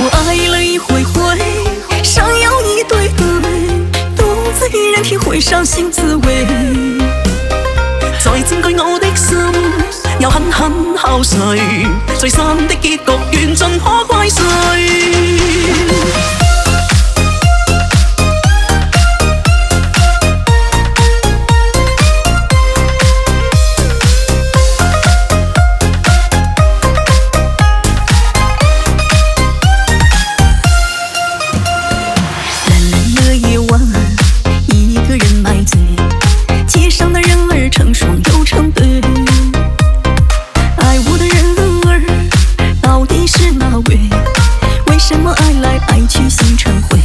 我爱了一回回，想要一对对，独自一人体会伤心滋味。 再佔據我的心，又狠狠敲碎，最慘的結局緣盡可怪誰？ 成双又成对，爱我的人儿到底是哪位？为什么爱来爱去心成灰？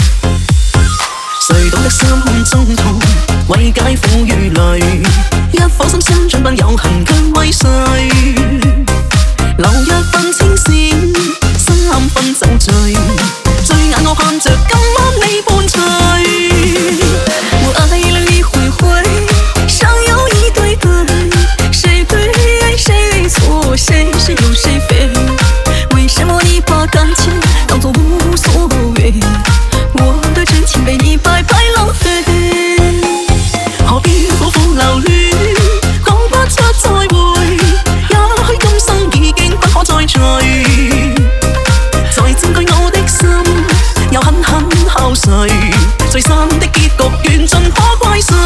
誰懂得心中痛，為解苦與累，一顆心相盡般有痕卻為誰？留一份清醒，三分酒醉，醉眼我盼着今晚你伴隨。 我愛了一回回，想要一對對，誰對誰錯，誰是有誰非？為什麼你把感情當作無所謂？我的真情被你白白浪費， 何必苦苦留戀，講不出再會，也許今生已經不可再聚。再佔據我的心，又狠狠敲碎，最慘的結局緣盡可怪誰？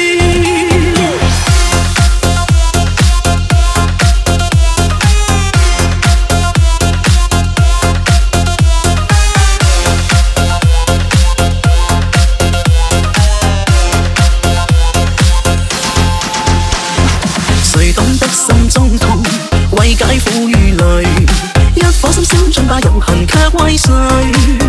誰懂得心中痛，為解苦與累，一顆心相盡吧有痕卻為誰？